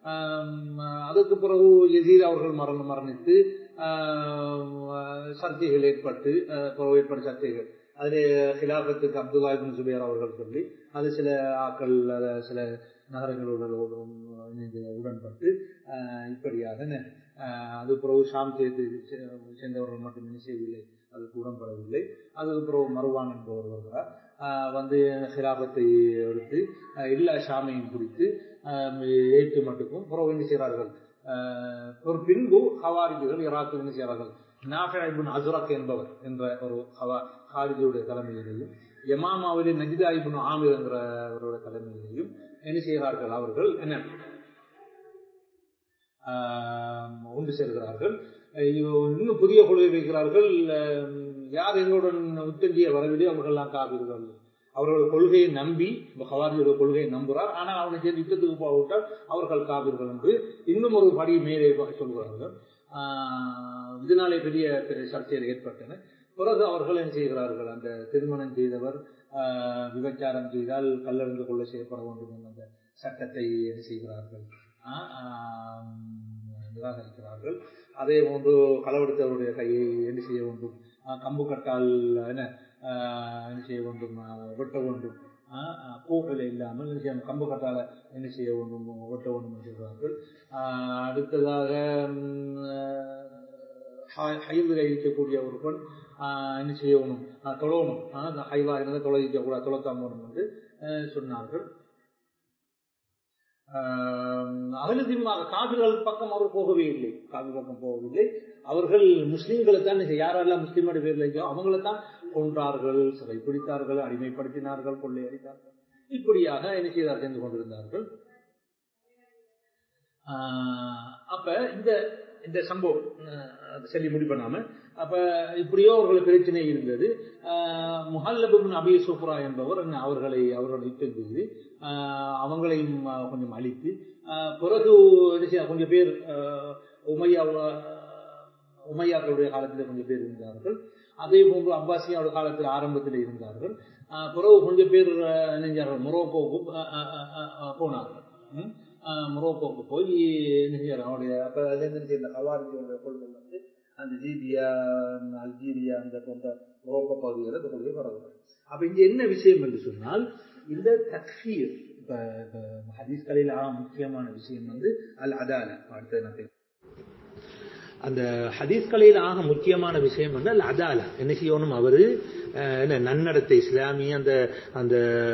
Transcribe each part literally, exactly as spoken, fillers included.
அதற்கு பிறகு யசீத் அவர்கள் மரணம் மரணித்து சர்ச்சைகள் ஏற்பட்டு ஏற்பட்ட சர்ச்சைகள் அதிலே ஹிலாபத்துக்கு அப்துல்லா இப்னு சுபைர் அவர்கள் சொல்லி அது சில ஆக்கள் சில நகரங்களுடன் உடன்பட்டு இப்படியாக அது பிறகு ஷாம் சேர்த்து சேர்ந்தவர்கள் மட்டும் என்ன செய்யவில்லை, அதுக்கு உடன்படவில்லை. அதுக்கு பிறகு மருவான் என்பவர் வருகிறார், வந்து ஹிலாபத்தை எடுத்து எல்லா ஷாமையும் பிடித்து ஏற்று மட்டுக்கும் பிறகு என்ன செய்கிறார்கள். ஒரு பின்பு ஹவாரிஜிகள் ஈராக்கில் என்ன செய்கிறார்கள், நாஃபி இப்னு அஸ்ரக் என்பவர் என்ற ஒரு ஹாரிஜியுடைய தலைமையிலேயும் யமாமாவிலே நஜ்தா இப்னு ஆமிர் என்கிறவருடைய தலைமையிலேயும் என்ன செய்கிறார்கள், அவர்கள் என்ன ஒன்று சேர்கிறார்கள். இன்னும் புதிய கொள்கை வைக்கிறார்கள். யார் எங்களுடன் உத்தங்கிய வரவில்லை அவர்கள்லாம் காப்பீர்கள். அவர்கள் கொள்கையை நம்பி ஹவாரிஜியோட கொள்கையை நம்புகிறார், ஆனால் அவனை சேர்ந்து யுத்தத்துக்கு போகவிட்டால் அவர்கள் காப்பீர்கள் என்று இன்னும் ஒரு படி மேலே சொல்கிறார்கள். இதனாலே பெரிய சர்ச்சைகள் ஏற்பட்டன. பிறகு அவர்கள் என்ன செய்கிறார்கள், அந்த திருமணம் செய்தவர் விபச்சாரம் செய்தால் கல்லறிந்து கொள்ள செய்யப்பட வேண்டும் என்ற அந்த சட்டத்தை என்ன செய்கிறார்கள், நிராகரிக்கிறார்கள். அதே போன்று களவெடுத்தவருடைய கையை என்ன செய்ய வேண்டும், கம்பு கட்டால் என்ன என்ன செய்ய வேண்டும், வெட்ட வேண்டும், பூக்களை இல்லாமல் என்ன செய்ய கம்பு கட்டால என்ன செய்ய வேண்டும், வெட்ட வேண்டும் என்று சொல்கிறார்கள். அடுத்ததாக ஹைவில் இருக்கக்கூடிய ஒரு பெண் என்ன செய்யணும், தொழணும், ஹைவா இருந்தால் தொலை இருக்கக்கூடாது, தொலைத்தாமணும் என்று சொன்னார்கள். அகலுதிமாக காபிர்கள் பக்கம் அவர் போகவே இல்லை, காபி பக்கம் போகவில்லை. அவர்கள் முஸ்லீம்களை தான் யாரெல்லாம் முஸ்லீமோட பேர்ல இருக்கோ அவங்களை தான் கொன்றார்கள், சிறை பிடித்தார்கள், அடிமைப்படுத்தினார்கள், கொள்ளையடித்தார்கள். இப்படியாக என்ன செய்தார் சென்று கொண்டிருந்தார்கள். அப்ப இந்த இந்த சம்பவம் சொல்லி முடிப்பண்ணாம அப்ப இப்படியோ அவர்களுக்கு பிரச்சனை இருந்தது. முஹல்லப் இப்னு அபீ சுஃப்ரா என்பவர் அவர்களை அவர்களை யுத்தம் செய்து அவங்களையும் கொஞ்சம் அழித்து பிறகு கொஞ்சம் பேர் உமையா உமையாக்களுடைய காலத்தில் கொஞ்சம் பேர் இருந்தார்கள். அதே போன்று அப்பாசியாவுடைய காலத்தில் ஆரம்பத்தில் இருந்தார்கள். பிறகு கொஞ்சம் பேர் நெஞ்சார்கள் மொரோக்கோவுக்கு போனார்கள். மொரோக்கோவுக்கு போய் அவருடைய அப்ப இந்த ஹவாரிஜியோட கொள்கை வந்து அந்த லீபியா, அல்ஜீரியா அந்த போன்ற மொரோக்கோ பகுதிகளை இந்த கொள்கை பரவுகிறது. அப்ப இங்க என்ன விஷயம் என்று சொன்னால், இந்த தக்ஃபீர் இப்ப ஹதீஸ் கலையில் முக்கியமான விஷயம் வந்து அல் அதாலா. அடுத்த அந்த ஹதீஸ் கலையில் ஆக முக்கியமான விஷயம் வந்து அல் அதாலா. என்ன செய்யணும், அவரு என்ன நன்னடத்தை இஸ்லாமிய அந்த அந்த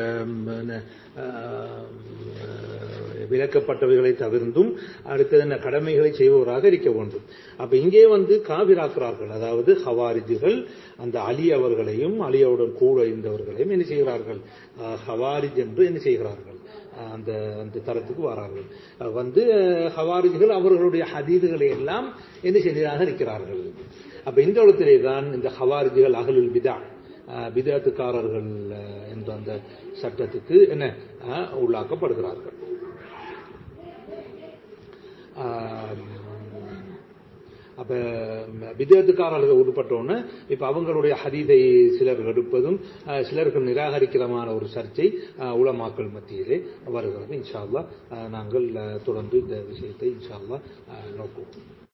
விலக்கப்பட்டவைகளை தவிர்த்தும் அடுத்தது என்ன கடமைகளை செய்பவராக இருக்க வேண்டும். அப்ப இங்கே வந்து காவிராக்கிறார்கள், அதாவது ஹவாரிஜிகள் அந்த அலி அவர்களையும் அலியாவுடன் கூட இருந்தவர்களையும் என்ன செய்கிறார்கள், ஹவாரிஜ் என்று என்ன செய்கிறார்கள், அந்த அந்த தரத்துக்கு வரார்கள். வந்து ஹவாரிஜிகள் அவர்களுடைய ஹதீதுகளை எல்லாம் என்ன செய்ததாக இருக்கிறார்கள். அப்ப இந்த இடத்திலே தான் இந்த ஹவாரிஜிகள் அஹ்லுல் பிதா பிதாத்துக்காரர்கள் என்ற அந்த சட்டத்துக்கு என்ன உள்ளாக்கப்படுகிறார்கள். அப்ப பிதத்துக்காரர்கள் உட்பட்டோன்னு இப்ப அவங்களுடைய ஹதீதை சிலர் எடுப்பதும் சிலருக்கு நிராகரிக்கிறமான ஒரு சர்ச்சை உலமாக்கள் மத்தியிலே வருகிறது. இன்ஷா அல்லாஹ் நாங்கள் தொடர்ந்து இந்த விஷயத்தை இன்ஷா அல்லாஹ் நோக்குவோம்.